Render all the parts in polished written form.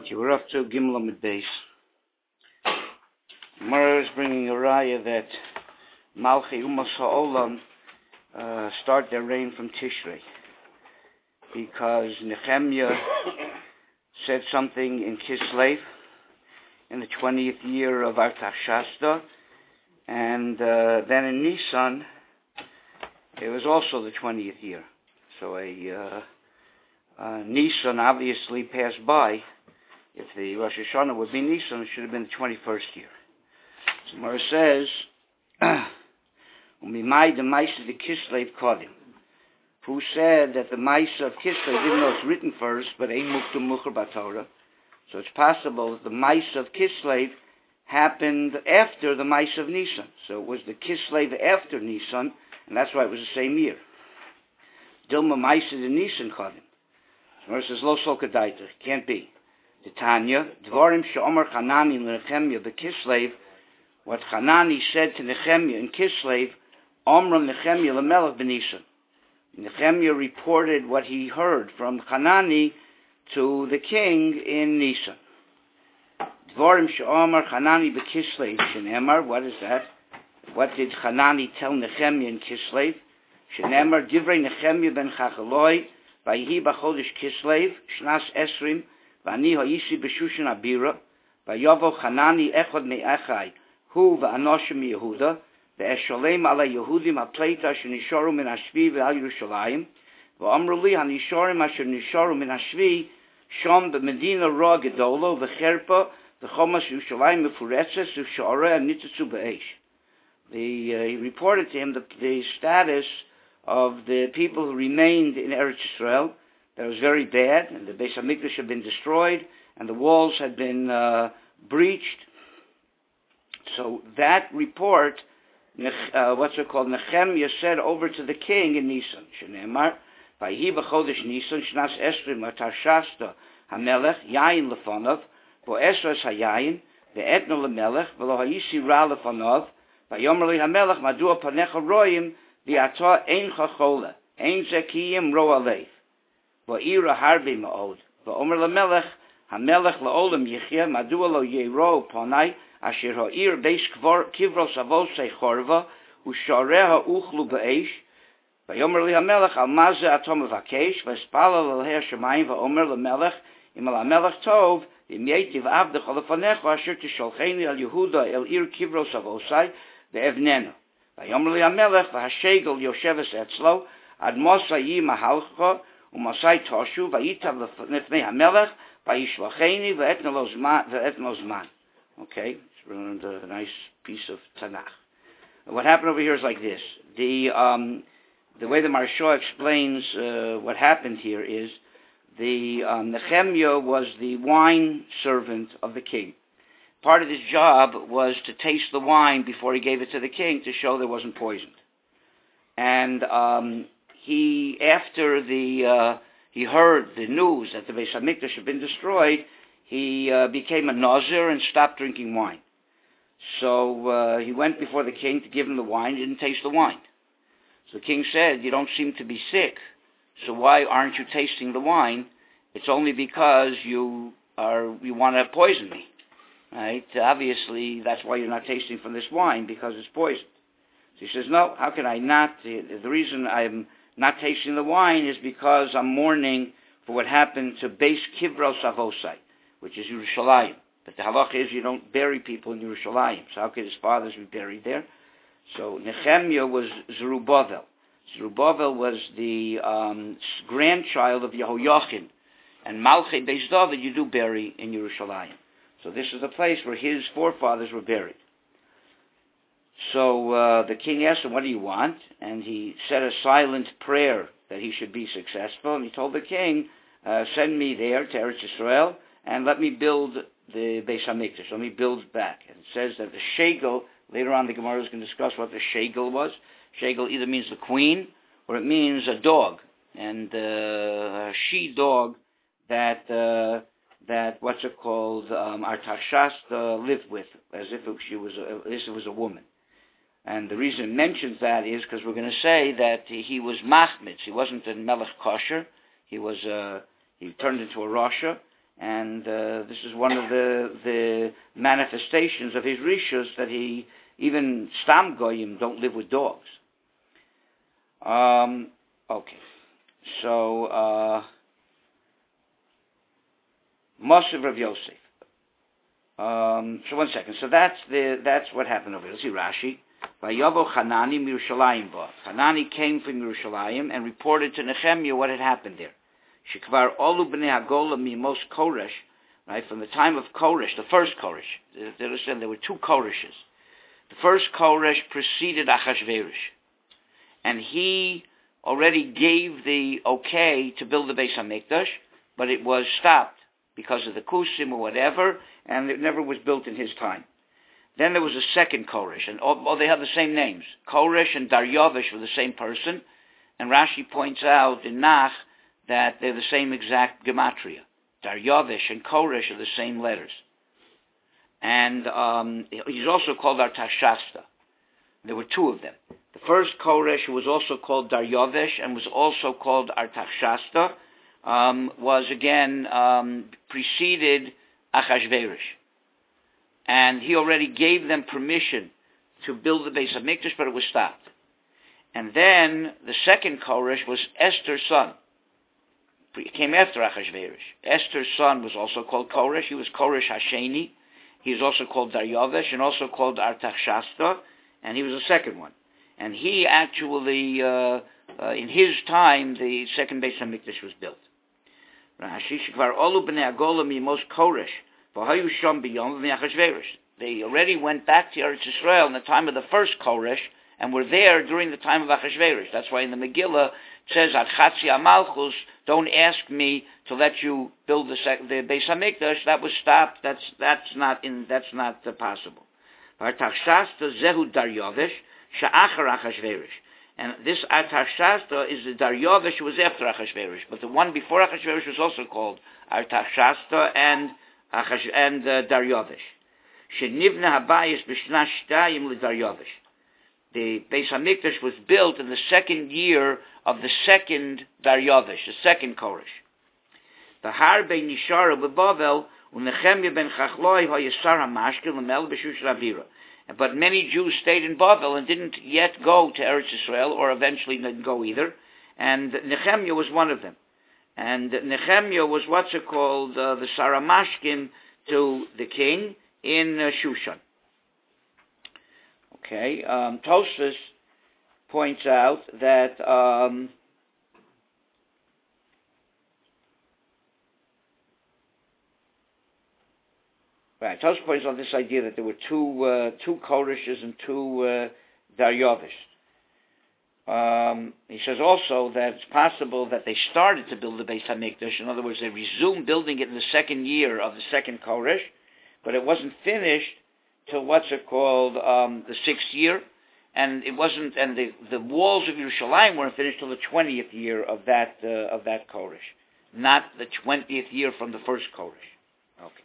Okay, we're up to Gimel Amud Beis. Gemara is bringing a raya that Malchei Umas Ha'olam start their reign from Tishrei, because Nehemiah said something in Kislev in the 20th year of Artaxerxes, and then in Nisan it was also the 20th year. So Nisan obviously passed by. If the Rosh Hashanah would be Nisan, it should have been the 21st year. So Gemara says, "Umimai the Maisa the Kislev Kodim." Who said that the Maisa of Kislev, even though it's written first, but Ein Muktum Mucher B'Torah, so it's possible that the Maisa of Kislev happened after the Maisa of Nisan. So it was the Kislev after Nisan, and that's why it was the same year. Dilma Maisa the Nisan Kodim. Gemara says, "Lo Sol Kedaita, can't be." The Tanya, Dvarim she'omer Hanani l'Nehemiah b'Kislev, what Hanani said to Nehemiah in Kislev, Omram Nehemiah l'Melech b'Nisan. Nehemiah reported what he heard from Hanani to the king in Nisan. Dvarim she'omer Hanani b'Kislev shenemar, what is that? What did Hanani tell Nehemiah in Kislev? Shenemar, Divrei Nehemiah ben Chachaloi, Vayhi b'chodesh Kislev, Shnas Esrim, Vani ha'isi b'shushan abira, v'yavo Hanani echad me'echai, hu v'anoshim Yehuda, v'esholem ala Yehudim ha'pleita shenishoru min hashvi v'al Yerushalayim, v'amru li hanishorim asher nishoru min hashvi, shom b'medina ra gedolo, v'cherpa, v'chomas Yerushalayim mefuretzes, v'shoreh nitzitzu b'eish. He reported to him the status of the people who remained in Eretz Yisrael. That was very bad, and the Beis HaMikdash had been destroyed, and the walls had been breached. So that report, Nehemiah said over to the king in Nisan, Shenemar, Vayhi b'chodesh Nisan, Shnas Esrim, Artaxerxes HaMelech, Yayin lefanov, Bo'esras hayayin, Ve'etno lemelech, V'lo ha'isi ra lefanov, Vayomer li HaMelech, Madua panecha royim, V'ata eincha chola, ein zekiyim ro alev. Va'ira harbi ma'od. Va'omer lamelech, hamelech la'olam yichya, madua lo yero panai, asher ha'ir beis kivros avosei chorva, ushareha uchlu ba'esh. Va'omer li hamelech, al maze atom avakesh, va'espala l'her shemayim, va'omer lamelech, im al hamelech tov, im yetiv avdech alafanecho, asher tisholcheni al Yehuda, el ir kivros avosei, ve'evnenu. Va'omer li hamelech, va'hashegel yosheves etzlo, ad mosa yi mahalcha, Umasai Toshu, Vayitav Nefnei HaMelech, Vayishlacheni, Ve'etno Zman. Okay, it's ruined a nice piece of Tanakh. What happened over here is like this. The way the Maharsha explains what happened here is the Nehemiah was the wine servant of the king. Part of his job was to taste the wine before he gave it to the king to show there wasn't poisoned. And after he heard the news that the Beis HaMikdash had been destroyed, he became a Nazir and stopped drinking wine. So he went before the king to give him the wine. He didn't taste the wine. So the king said, "You don't seem to be sick, so why aren't you tasting the wine? It's only because you want to poison me, right? Obviously, that's why you're not tasting from this wine, because it's poisoned." So he says, "No, how can I not? The reason I'm not tasting the wine is because I'm mourning for what happened to Beis Kivros Avosai, which is Yerushalayim. But the halacha is you don't bury people in Yerushalayim. So how could his fathers be buried there?" So Nehemiah was Zerubbabel. Zerubbabel was the grandchild of Yehoiachin. And Malchei Beis David you do bury in Yerushalayim. So this is the place where his forefathers were buried. So the king asked him, "What do you want?" And he said a silent prayer that he should be successful. And he told the king, "Send me there to Eretz Yisrael and let me build the Beis HaMikdash. Let me build back." And it says that the Shegel, later on the Gemara is going to discuss what the Shegel was. Shegel either means the queen or it means a dog. And a she-dog that Artaxerxes lived with, as if she was a woman. And the reason it mentions that is because we're going to say that he was Machmitz. He wasn't a Melech Kosher. He turned into a Rasha, And this is one of the manifestations of his rishus, that he, even Stam Goyim don't live with dogs. Okay. So, Moshe Rav Yosef. So one second. So that's what happened over here. Let's see Rashi. Vayavo Hanani Yerushalayim ba. Hanani came from Yerushalayim and reported to Nehemiah what had happened there. Shekvar Olu Bnei Hagola Mimos Koresh, right, from the time of Koresh, the first Koresh. There were two Koreshes. The first Koresh preceded Achashverosh, and he already gave the okay to build the Beis Hamikdash, but it was stopped because of the Kusim or whatever, and it never was built in his time. Then there was a second Koresh, and they have the same names. Koresh and Daryavish were the same person, and Rashi points out in Nach that they're the same exact gematria. Daryavish and Koresh are the same letters. And he's also called Artashasta. There were two of them. The first Koresh, who was also called Daryavish and was also called Artashasta, was again preceded Achashverosh. And he already gave them permission to build the Beis Hamikdash, but it was stopped. And then the second Koresh was Esther's son. He came after Achashverosh. Esther's son was also called Koresh. He was Koresh Hasheni. He was also called Daryavish and also called Artashasta, and he was the second one. And he actually, in his time, the second Beis Hamikdash was built. Rashi Shekvar Olu Bnei Hagola Mimos Koresh v'hayu sham b'yom v'Achashverosh. They already went back to Eretz Yisrael in the time of the first Koresh and were there during the time of Achashverosh. That's why in the Megillah it says, Ad Chatzi HaMalchus, don't ask me to let you build the Beis Hamikdash. That was stopped. That's not possible. Artashasta Zehu Daryavish Sha'achar Achashverosh. And this Artashasta is the Daryavish who was after Achashverosh, but the one before Achashverosh was also called Artashasta and Daryavish. Shenivna Habayis B'Shna Shtayim LeDaryavish. The Beis Hamikdash was built in the second year of the second Daryavish, the second Koresh. The Harbe Nishara B'Bavel uNechemia ben Chachloi HaYisar HaMashkel L'Mel B'Shush Ravira. But many Jews stayed in Bavel and didn't yet go to Eretz Yisrael, or eventually didn't go either. And Nehemiah was one of them. And Nehemiah was the Saramashkin to the king in Shushan. Okay, Tosfos points out that Tosfos points out this idea that there were two Koreshes and two Daryavish. He says also that it's possible that they started to build the Beis Hamikdash. In other words, they resumed building it in the second year of the second Koresh, but it wasn't finished till the sixth year, and it wasn't, and the walls of Yerushalayim weren't finished till the 20th year of that Koresh, not the 20th year from the first Koresh. Okay.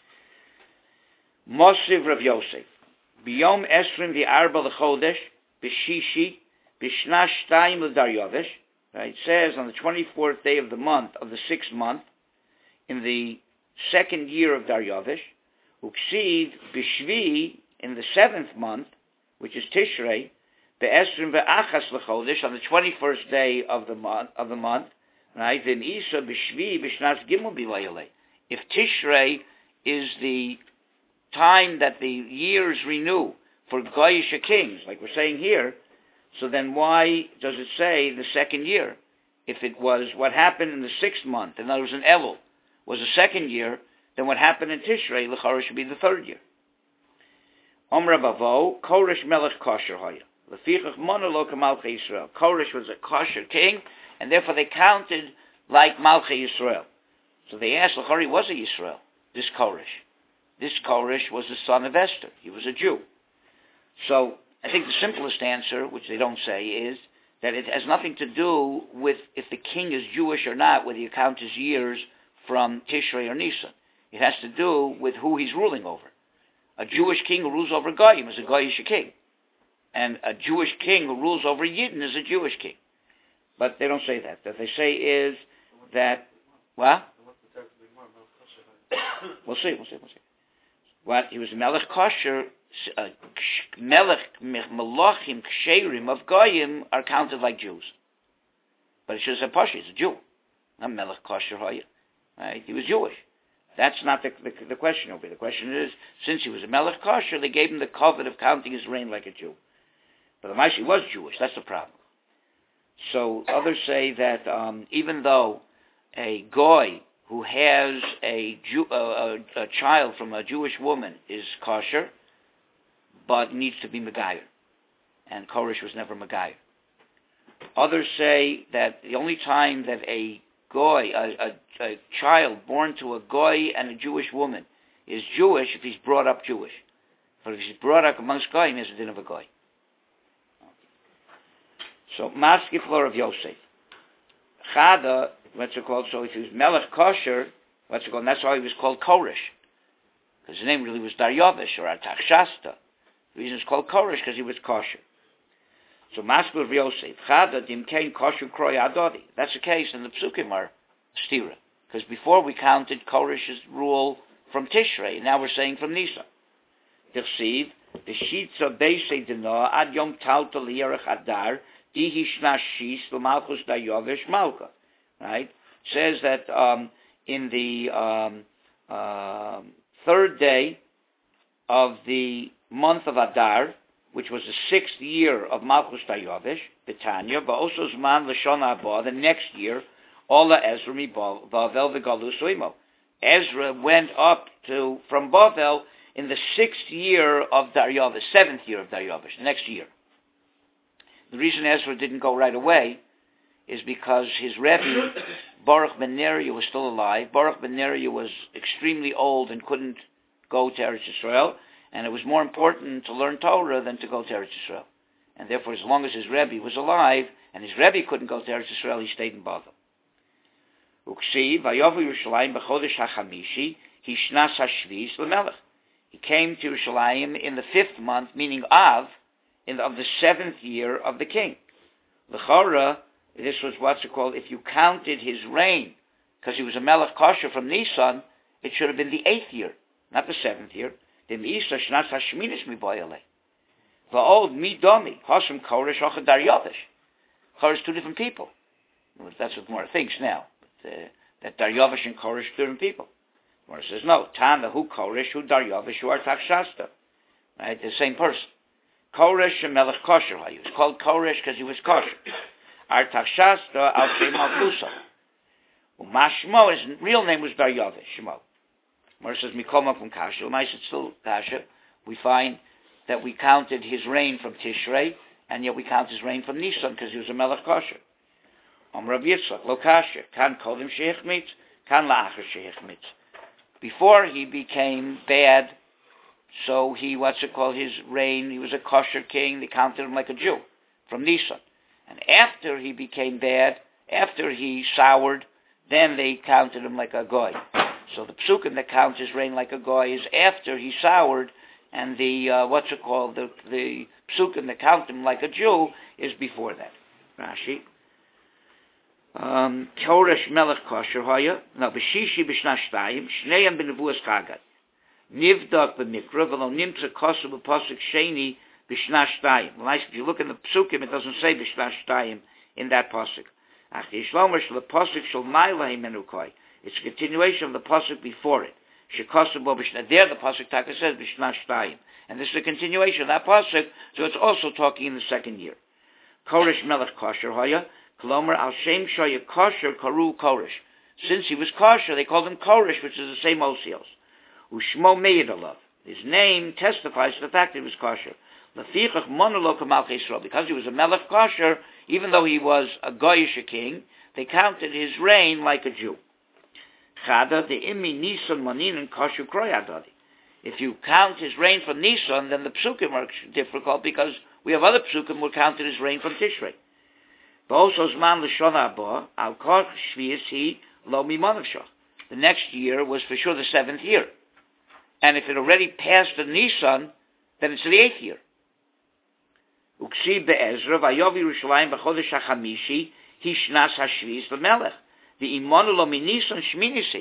Mosiv Rav Yosef, Biyom Esrim v'Arba l'Chodesh b'Shishi b'Shna Shtayim l'Daryavish. It says on the 24th day of the month of the 6th month, in the second year of Daryavish, Uksiv b'Shvi in the 7th month, which is Tishrei, be'Esrim ve'Achas l'Chodesh on the 21st day of the month, right? Then Isa b'Shvi b'Shnas Gimel b'Layalei. If Tishrei is the time that the years renew for Goyish kings, like we're saying here, so then why does it say the second year? If it was what happened in the 6th month, and that was in Elul, was the second year, then what happened in Tishrei, l'chara, should be the 3rd year. Omra Bavo, Koresh Melech Kosher Haya. Lefichach Monolok Malchei Yisrael. Koresh was a kosher king, and therefore they counted like Malchei Yisrael. So they asked, l'chara, he was a Yisrael, this Koresh. This Koresh was the son of Esther. He was a Jew. So I think the simplest answer, which they don't say, is that it has nothing to do with if the king is Jewish or not, whether you count his years from Tishrei or Nisan. It has to do with who he's ruling over. A Jewish king who rules over Goyim is a Goyish king. And a Jewish king who rules over Yidden is a Jewish king. But they don't say that. What they say is that, what? We'll see. What? He was a melech kosher, melech melachim ksherim of goyim are counted like Jews. But it should have said Pasha, he's a Jew. Not melech kosher hoya. Right? He was Jewish. That's not the question over here. The question is, since he was a melech kosher, they gave him the covet of counting his reign like a Jew. But the Maishi was Jewish. That's the problem. So others say that even though a goy who has a child from a Jewish woman is kosher, but needs to be Megayer. And Koresh was never Megayer. Others say that the only time that a goy, a child born to a goy and a Jewish woman is Jewish if he's brought up Jewish. But if he's brought up amongst goyim, he has a din of a goy. So, Maski floor of Yosef. Chada, what's it called? So if he was Melech Kosher, what's it called? And that's why he was called Koresh. Because his name really was Daryovish or Artachshasta. The reason it's called Koresh because he was kosher. So Maskul of Yosef, Chada dim kein kosher kroy adodi. That's the case, and the psukim are stira. Because before we counted Koresh's rule from Tishrei, now we're saying from Nisan. Dirsiv, the shitza beisei dina ad yom tauta liyarech adar dihi shna shis l'malchus dayovish malka. Right? Says that in the third day of the month of Adar, which was the 6th year of Malchus Dayovish, Betanya, but also Zman Lashon Haba, the next year, Ola Ezra mi Bavel v'Galus Oimo. Ezra went up from Bavel in the 6th year of Daryovish, 7th year of Daryovish, the next year. The reason Ezra didn't go right away is because his Rebbe, Baruch ben Neriah, was still alive. Baruch ben Neriah was extremely old and couldn't go to Eretz Yisrael, and it was more important to learn Torah than to go to Eretz Yisrael. And therefore, as long as his Rebbe was alive, and his Rebbe couldn't go to Eretz Yisrael, he stayed in Bavel. Uksiv, Vayovu Yerushalayim b'chodesh hachamishi, hishnas hashviz l'melech. He came to Yerushalayim in the 5th month, meaning Av, of the 7th year of the king. L'chora, this was what's it called, if you counted his reign, because he was a melech kosher from Nisan, it should have been the 8th year, not the 7th year. Dem Isa shnas hashminis mi boyale. Va'od mi domi hashem Koresh ochad Daryovish. Koresh, two different people. That's what Gemara thinks now. That Daryovish and Koresh are different people. Gemara says no. Tana who Koresh, who Daryovish, who Artachshasta. Right, the same person. Koresh and Melech Kosher. He was called Koresh because he was kosher. Artachshasta al Shem Malchusa. Umashmo, his real name was Daryovish. Shemo. Gemara says Mikoma from Kasha. It's still Kasha. We find that we counted his reign from Tishrei, and yet we count his reign from Nisan because he was a Melech Kosher. Rav Yitzchak, Lo Kasha, Kan Kodim Sheichmitz, Kan La'achar Sheichmitz. Before he became bad, so his reign, he was a kosher king, they counted him like a Jew from Nisan. And after he became bad, after he soured, then they counted him like a goy. So the psukim that counts his reign like a goy is after he soured, and the the psukim that count him like a Jew is before that. Rashi. Koresh melech kosher hoya, no, b'shishi b'shna shtayim, shneim b'nevuas chagad. Nivdak b'mikra, v'lo nimtza kosu b'posuk sheni b'shna shtayim. If you look in the psukim, it doesn't say b'shna shtayim in that posuk. Ach yishlomer shel posuk shel ma'ilahim menukoi. It's a continuation of the pasuk before it. There the pasuk taka says b'shna shtayim, and this is a continuation of that pasuk. So it's also talking in the 2nd year. Koresh melech kosher hoya, kolomer al shem shoya kosher karu Koresh. Since he was kosher, they called him Koresh, which is the same osios. Ushmo meid alav. His name testifies to the fact that he was kosher. Lefichach monolok malchei Yisrael, because he was a melech kosher, even though he was a goyish king, they counted his reign like a Jew. Chada the imi Nisan manin and kosher kroyadadi. If you count his reign from Nisan, then the psukim are difficult because we have other psukim who counted his reign from Tishrei. Also zman l'shon haba al kol shvius he lo mimonavshach. The next year was for sure the 7th year, and if it already passed the Nisan, then it's the 8th year. Uksiv be'ezra vayovi Yerushalayim b'chodesh hachamishi hishnas hashvius l'melech. The imonu lo minisan shminisi.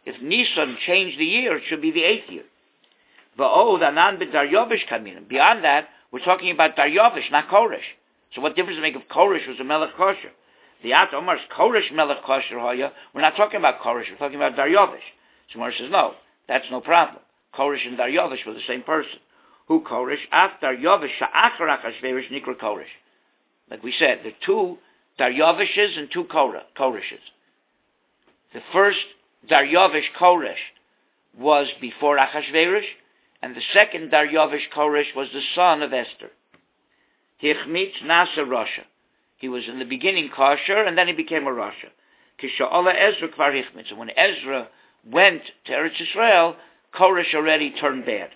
If Nisan changed the year, it should be the 8th year. Beyond that, we're talking about Daryavish, not Koresh. So what difference does it make if Koresh was a Melech Kosher? The At Omar's Koresh Melech Kosher Hoya, we're not talking about Koresh, we're talking about Daryavish. So Mar says, no, that's no problem. Koresh and Daryavish were the same person. Who Koresh? Af Daryavish Sha'achar Achashverosh Nikra Koresh. Like we said, there are 2 Daryavishes and 2 Koreshes. The first Daryavish Koresh was before Achashverosh, and the second Daryavish Koresh was the son of Esther. Hichmitz Nasa Rasha. He was in the beginning kosher, and then he became a Rasha. Kisha'ala Ezra Kvar Hichmitz. And when Ezra went to Eretz Yisrael, Koresh already turned bad.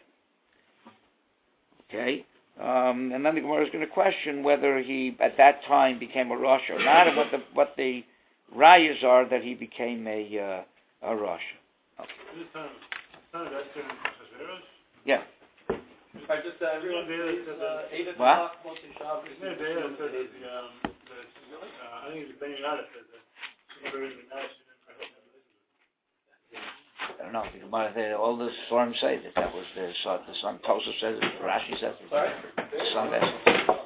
Okay? And then the Gemara is going to question whether he, at that time, became a Rasha or not, and what the rayas are that he became a Rasha. Okay. Yeah. I just everyone please, 8 o'clock. I think it's Ben Yada said that. I don't know. All the storms say that was the son. Tosaf says it. Rashi says it. The son.